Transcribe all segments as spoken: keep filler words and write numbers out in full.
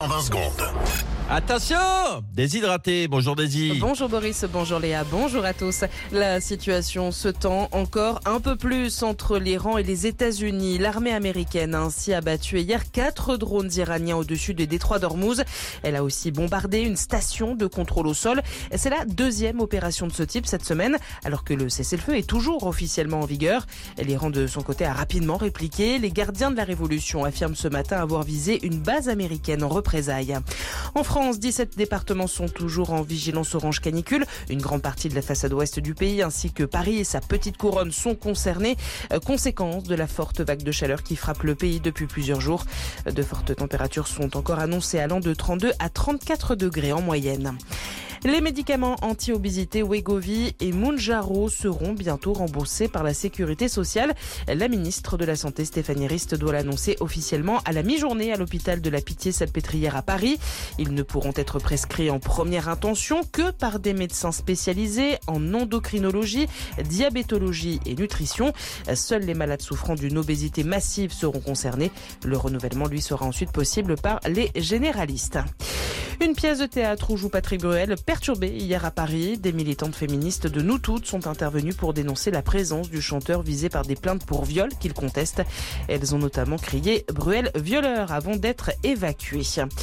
En vingt secondes. Attention, déshydraté. Bonjour Daisy. Bonjour Boris, bonjour Léa, bonjour à tous. La situation se tend encore un peu plus entre l'Iran et les États-Unis. L'armée américaine a ainsi abattu hier quatre drones iraniens au-dessus du détroit d'Ormuz. Elle a aussi bombardé une station de contrôle au sol. C'est la deuxième opération de ce type cette semaine, alors que le cessez-le-feu est toujours officiellement en vigueur. L'Iran de son côté a rapidement répliqué. Les gardiens de la révolution affirment ce matin avoir visé une base américaine en représailles. En France, dix-sept départements sont toujours en vigilance orange canicule. Une grande partie de la façade ouest du pays ainsi que Paris et sa petite couronne sont concernés. Euh, conséquence de la forte vague de chaleur qui frappe le pays depuis plusieurs jours. De fortes températures sont encore annoncées allant de trente-deux à trente-quatre degrés en moyenne. Les médicaments anti-obésité Wegovy et Mounjaro seront bientôt remboursés par la Sécurité sociale. La ministre de la Santé, Stéphanie Rist, doit l'annoncer officiellement à la mi-journée à l'hôpital de la Pitié-Salpêtrière à Paris. Ils ne pourront être prescrits en première intention que par des médecins spécialisés en endocrinologie, diabétologie et nutrition. Seuls les malades souffrant d'une obésité massive seront concernés. Le renouvellement, lui, sera ensuite possible par les généralistes. Une pièce de théâtre où joue Patrick Bruel perturbée hier à Paris. Des militantes féministes de Nous Toutes sont intervenues pour dénoncer la présence du chanteur visé par des plaintes pour viol qu'il conteste. Elles ont notamment crié « Bruel violeur » avant d'être évacuées.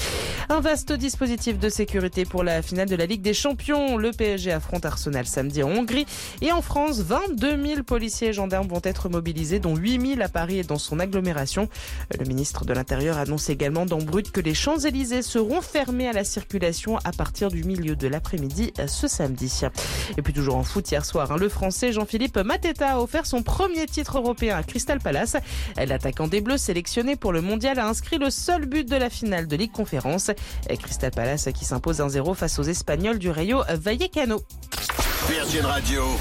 Un vaste dispositif de sécurité pour la finale de la Ligue des Champions. Le P S G affronte Arsenal samedi en Hongrie. Et en France, vingt-deux mille policiers et gendarmes vont être mobilisés, dont huit mille à Paris et dans son agglomération. Le ministre de l'Intérieur annonce également dans Brut que les Champs-Élysées seront fermés à la circulation à partir du milieu de l'après-midi ce samedi. Et puis toujours en foot hier soir, hein, le Français Jean-Philippe Mateta a offert son premier titre européen à Crystal Palace. L'attaquant des Bleus sélectionné pour le mondial a inscrit le seul but de la finale de Ligue Conférence. Crystal Palace qui s'impose un zéro face aux Espagnols du Rayo Vallecano. Virgin Radio.